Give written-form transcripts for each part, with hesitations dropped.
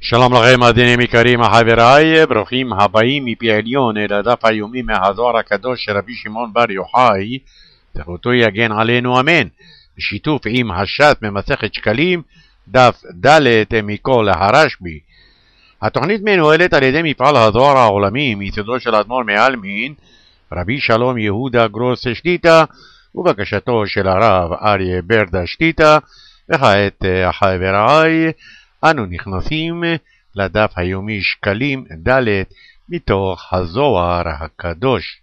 שלום לכם מאזינים יקרים חבריי, ברוכים הבאים מפי עליון אל הדף היומי מהזוהר הקדוש של רבי שמעון בר יוחאי, זכותו יגן עלינו אמן, בשיתוף עם הש"ס ממסכת שקלים, דף ד' מכל הרשב"י. התוכנית מנוהלת על ידי מפעל הזוהר העולמי מיסודו של אדמו"ר מעלמין, רבי שלום יהודה גרוס שליט"א, ובקשתו של הרב אריה ברדה שליט"א. וכעת חבריי, אנו נכנסים לדף היומי שקלים ד' מתוך הזוהר הקדוש.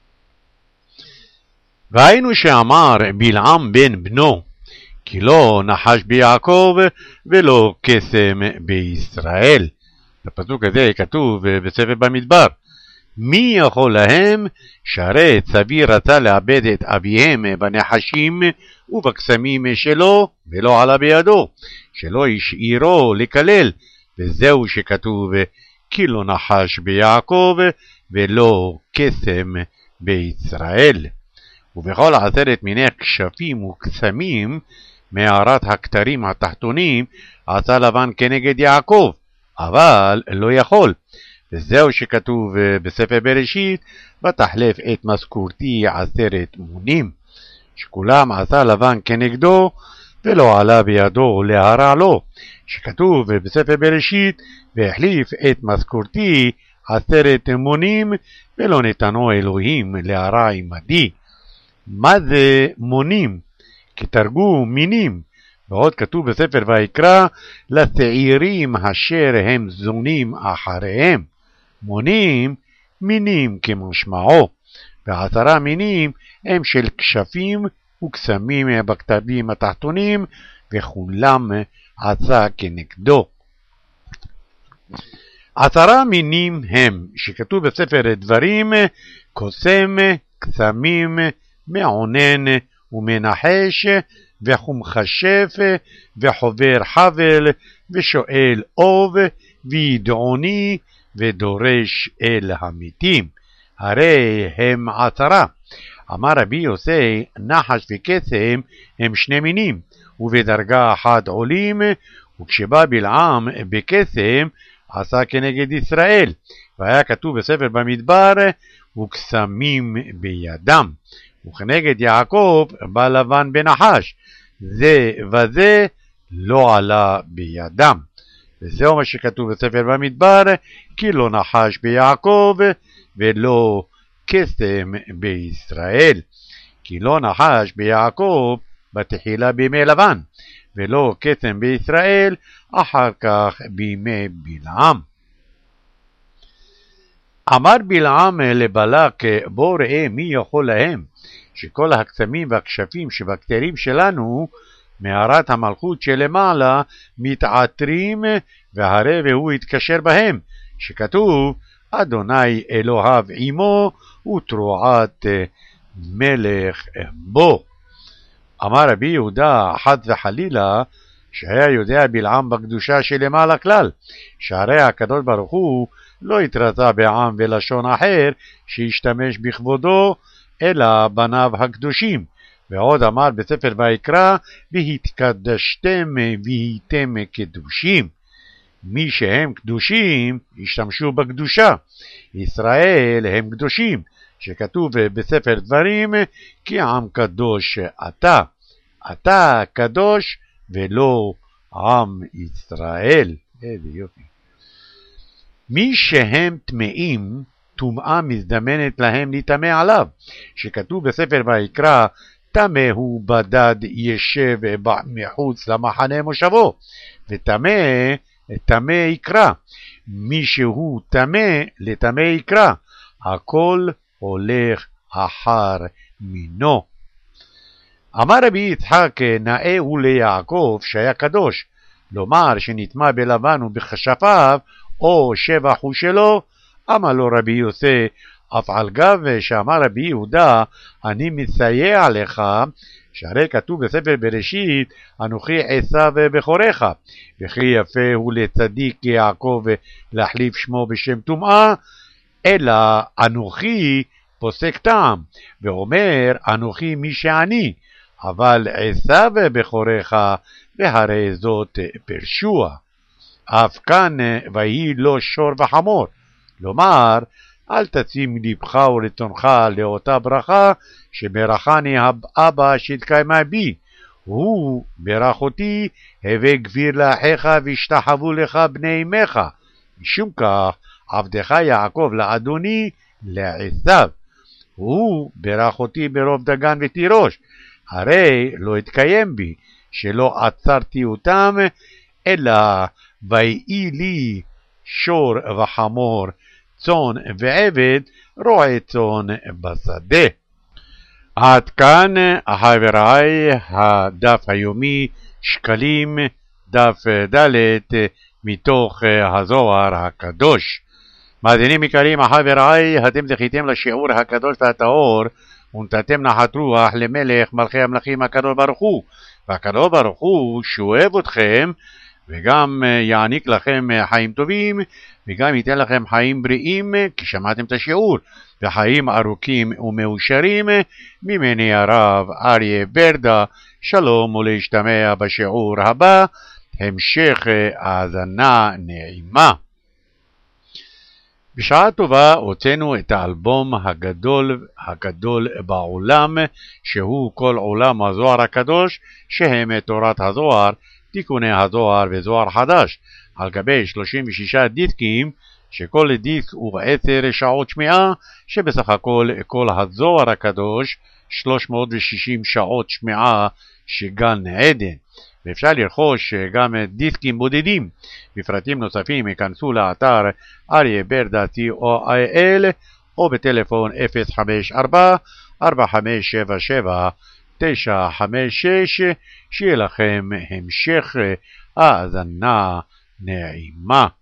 והיינו שאמר בלעם בן בנו, כי לא נחש ביעקב ולא קסם בישראל. בפסוק הזה כתוב בספר במדבר, מי יכול להם שהרי צבי רצה לאבד את אביהם בנחשים ובקסמים שלו ולא עלה בידו, שלא השאירו לקלל, וזהו שכתוב כי לא נחש ביעקב ולא קסם בישראל. ובכל 10 מיני כשפים וקסמים מערת הכתרים התחתונים עשה לבן כנגד יעקב, אבל לא יכול, וזהו שכתוב בספר בראשית, ותחלף את משכורתי 10 מונים, שכולם עשה לבן כנגדו ולא עלה בידו להרע לו, שכתוב בספר בראשית, והחליף את משכורתי 10 מונים ולא נתנו אלוהים להרע עמדי. מה זה מונים? כתרגום מינים. ועוד כתוב בספר ויקרא, לצעירים אשר הם זונים אחריהם. מונים, מינים כמשמעו, ו10 מינים הם של כשפים וקסמים בכתבים התחתונים, וכולם עשה כנגדו. 10 מינים הם, שכתוב בספר דברים, קוסם, קסמים, מעונן ומנחש, וחומכשף, וחובר חבל, ושואל אוב, וידעוני, ודורש אל המתים. הרי הם 10. אמר רבי יוסי, נחש וקסם הם 2 מינים, ובדרגה 1 עולים, וכשבא בלעם בקסם, עשה כנגד ישראל, והיה כתוב בספר במדבר, וקסמים בידם. וכנגד יעקב בא לבן בנחש, זה וזה לא עלה בידם. וזהו מה שכתוב בספר במדבר, כי לא נחש ביעקב ולא קסם בישראל. כי לא נחש ביעקב בתחילה בימי לבן, ולא קסם בישראל אחר כך בימי בלעם. אמר בלעם לבלק, בוא ראה מי יכול להם, שכל הקסמים והכשפים שבכתרים שלנו מערת המלכות שלמעלה מתעטרים, והרי והוא יתקשר בהם, שכתוב אדוני אלוהיו עמו ותרועת מלך בו. אמר רבי יהודה, חס וחלילה שהיה יודע בלעם בקדושה שלמעלה כלל, שהרי הקדוש ברוך הוא לא התרצה בעם ולשון אחר שישתמש בכבודו, אלא בניו הקדושים. ועוד אמר בספר ויקרא, והתקדשתם והייתם קדושים. מי שהם קדושים ישתמשו בקדושה, ישראל הם קדושים, שכתוב בספר דברים, כי עם קדוש אתה קדוש ולא עם ישראל. איזה יופי. מי שהם טמאים, טומאה מזדמנת להם להיטמא עליו, שכתוב בספר ויקרא, טמא הוא בדד ישב מחוץ למחנה מושבו, וטמא טמא יקרא. מי שהוא טמא לטמא יקרא, הכל הולך אחר מינו. אמר רבי יצחק, נאה הוא ליעקב שהיה קדוש, לומר שנטמא בלבן ובכשפיו, או שבח הוא שלו. אמר לו רבי יוסי, אף על גב שאמר רבי יהודה, אני מסייע לך, שהרי כתוב בספר בראשית, אנוכי עשיו בכורך, וכי יפה הוא לצדיק יעקב להחליף שמו בשם טומאה, אלא אנוכי פוסק טעם, ואומר אנוכי מי שאני, אבל עשיו בכורך, והרי זאת פרשוע. אף כאן ויהי לו שור וחמור. לומר, אל תשים לבך ורצונך לאותה ברכה שברכני אבא שהתקיימה בי. הוא ברך אותי, הווה גביר לאחיך והשתחוו לך בני אמך. משום כך עבדך יעקב לאדוני לעשיו. הוא ברך אותי ברוב דגן ותירוש, הרי לא התקיים בי שלא עצרתי אותם, אלא ויהי לי שור וחמור, צאן ועבד, רועה צאן בשדה. עד כאן חבריי הדף היומי שקלים דף ד' מתוך הזוהר הקדוש. מאזינים יקרים חבריי, אתם זכיתם לשיעור הקדוש והטהור ונתתם נחת רוח למלך מלכי המלכים הקדוש ברוך הוא, והקדוש ברוך הוא שאוהב אתכם וגם יעניק לכם חיים טובים וגם ייתן לכם חיים בריאים כי שמעתם את השיעור, וחיים ארוכים ומאושרים. ממני הרב אריה ברדה, שלום ולהשתמע בשיעור הבא, המשך האזנה נעימה. בשעה טובה הוצאנו את האלבום הגדול בעולם, שהוא כל עולם הזוהר הקדוש, שהם תורת הזוהר, תיקוני הזוהר וזוהר חדש, על גבי 36 דיסקים, שכל דיסק הוא 10 שעות שמיעה, שבסך הכל כל הזוהר הקדוש 360 שעות שמיעה שגן עדן. ואפשר לרכוש גם דיסקים בודדים. בפרטים נוספים ייכנסו לאתר אריה ברדה co.il או בטלפון 054-4577-956. שיהיה לכם המשך האזנה נעימה.